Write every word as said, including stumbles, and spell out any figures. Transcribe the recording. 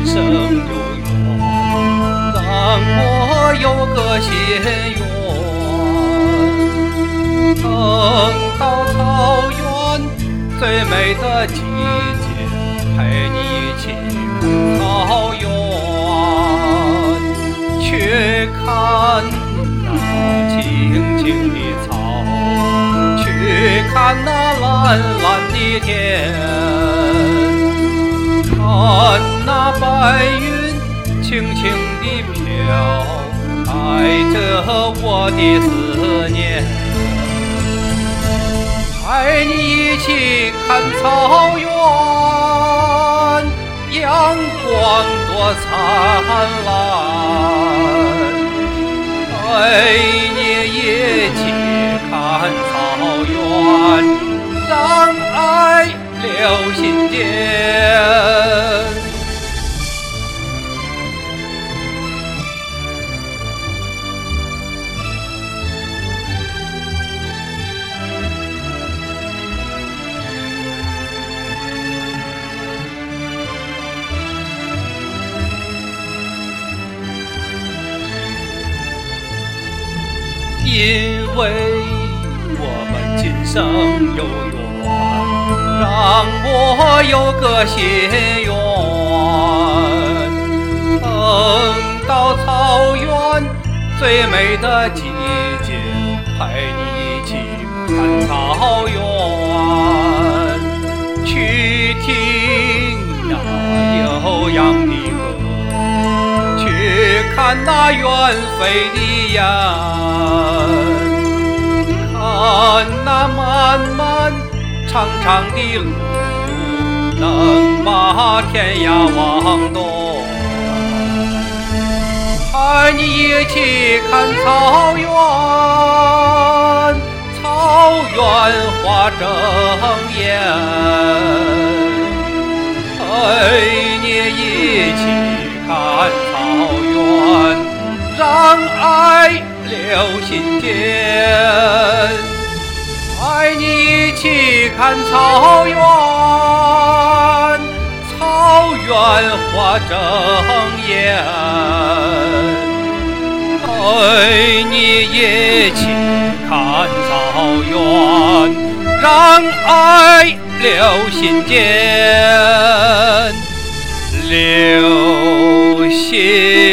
生有缘，让我有个心愿。等到草原最美的季节，陪你一起看草原，去看那青青的草，去看那蓝蓝的天，看那白云轻轻地飘，带着我的思念，陪你一起看草原，阳光多灿烂，陪你一起看草原，让爱留心间。因为我们今生有缘，让我有个心愿。等到草原最美的季节，陪你一起看草原，去听那悠扬的歌，去看那远飞的雁，看那漫漫长长的路，能把天涯望断，陪你一起看草原，草原花争艳，陪你一起看草原，让爱留心间，陪你一起看草原，草原花争艳，陪你一起看草原，让爱留心间，留心